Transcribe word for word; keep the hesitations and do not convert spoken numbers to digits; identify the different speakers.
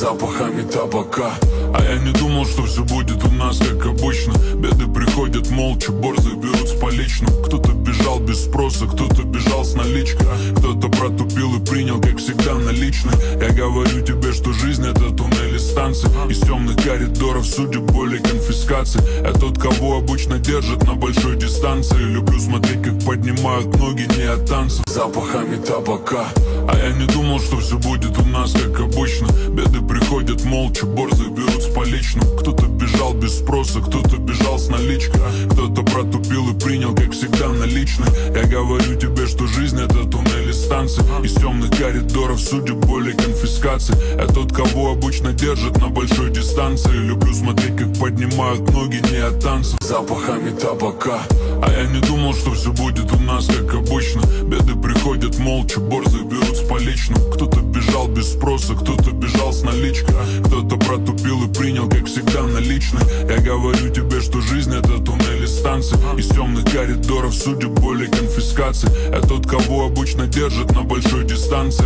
Speaker 1: запахами табака. А я не думал, что все будет у нас как обычно. Беды приходят молча, борзы берут с поличным. Кто-то бежал без спроса, кто-то бежал с наличкой, кто-то протупил и принял, как всегда, наличный. Я говорю тебе, что жизнь — это туннели станции, из темных коридоров судеб, боли, конфискации. Я тот, кого обычно держат на большой дистанции. Люблю смотреть, как поднимают ноги не от танцев, запахами табака. А я не думал, что все будет у нас как обычно. Беды приходят молча, борзы берут с поличным. Кто-то бежал без спроса, кто-то бежал с наличкой, кто-то протупил и принял, как всегда, наличный. Я говорю тебе, что жизнь — это туннели станции, из темных коридоров судеб, боли, конфискации. Я тот, кого обычно держат на большой дистанции. Люблю смотреть, как поднимают ноги не от танцев, запахами табака. А я не думал, что все будет у нас как обычно. Беды приходят молча, борзы берут с поличным. Кто-то бежал без спроса, кто-то бежал с наличкой, кто-то протупил и принял, как всегда, наличный. Я говорю тебе, что жизнь — это туннели станции, из темных коридоров судеб, боли, конфискации. Я тот, кого обычно держат на большой дистанции.